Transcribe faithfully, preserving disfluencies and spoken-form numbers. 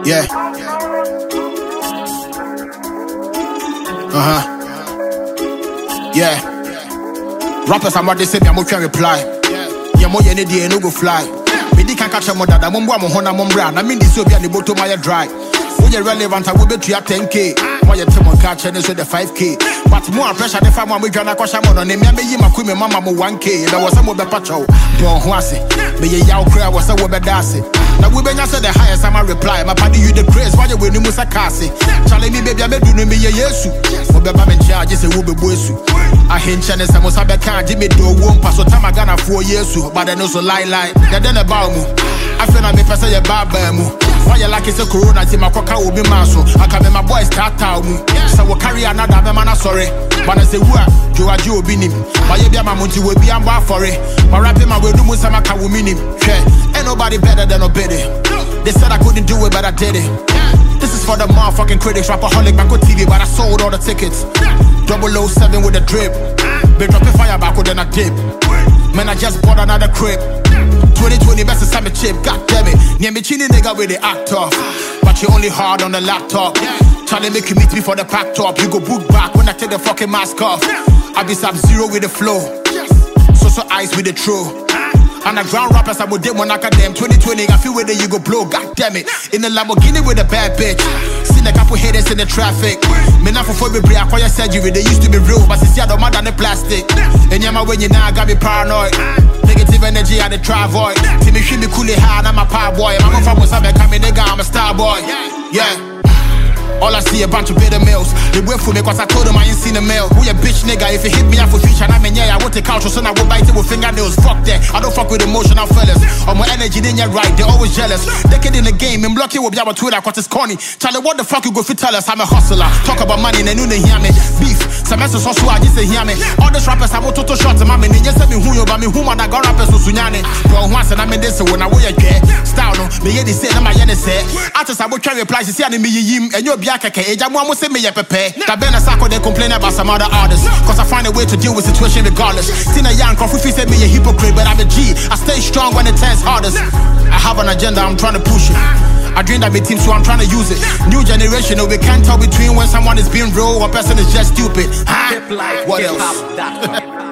Yeah. Uh-huh. Yeah. Rappers are what they say, me I'm trying reply. Yeah, more any day no go fly. Me di can catch a mother, I'm one hona mombra. I mean this will be an able to my dry. When you're relevant, I will bet you at ten K. Why you tell me catch and so the five K. But more pressure the farm we gonna cause I'm on name. Me my queen, mama one K. There was some of the patrol. Don't huasi. Me a yaw cry was a woman dassy. Now we been the highest I'm a reply. My party you the grace, why you win Musa Kasi. Charlie me baby, I made you me a yesu. Obeba men charges a wube boysu. I hint channel some was a can't give me do one pass so time I gonna four years but I know so lie lie. Then about me. I feel like me pass a bad bamu. Why you like it's a corona team? I will be maso. I come in my boys start out. So we carry another man. Sorry, but I say what? Joe Joe Binim. My baby, my munti will be a bar for it. My rapping, my way do Musama Kawuminim. Ain't nobody better than Obede. They said I couldn't do it, but I did it. This is for the motherfucking critics. Rapaholic back on T V, but I sold all the tickets. double oh seven with a drip. Been dropping fire back then I dip. Man, I just bought another crib. twenty twenty best to a chip, god damn it. Near me chini nigga with the act off. But you only hard on the laptop. Charlie make you meet me for the pack top. You go book back when I take the fucking mask off. I be sub zero with the flow. So so ice with the true. Underground rappers I would dip when I got them. Twenty twenty I feel with it you go blow, god damn it. In the Lamborghini with a bad bitch. Seen a couple haters in the traffic. Me not for me break acquire surgery. They used to be real, but since you don't matter than the plastic. And yama when you now got me paranoid. Negative energy I the try void. See me shoot me coolly hard, I'm a power boy. I'm from Wasabe coming nigga, I'm a star boy. Yeah. All I see a bunch of bitter males. They wait for me cause I told them I ain't seen a mail. Who a bitch nigga, if you hit me up for feature and I'm in yeah, I want to couch so I will bite it with fingernails. Fuck that, I don't fuck with emotional fellas. On my energy then you're right, they're always jealous. Decade in the game, and block you with your Twitter cause it's corny. Charlie, what the fuck you go for tell us I'm a hustler. Talk about money and they hear me. Beef, some messages also I just say hear me. All the rappers I want to short to my man. You say me who you but me who man I got rappers so sunyane. Bro, once and I'm in this when I wear a care. Style no, me yeah they say I'm a yeah they say. Artists I will try reply to see me yim and you'll be a keke. I'm say me a pepe. That Ben Asako they complain about some other artists. Cause I find a way to deal with situation regardless. Tina Young Kofi said me a hypocrite, but I'm a G. I stay strong when it turns hardest. I have an agenda, I'm trying to push it. I dream that my team, so I'm trying to use it. New generation, no, we can't tell between when someone is being real or person is just stupid. Huh? What else?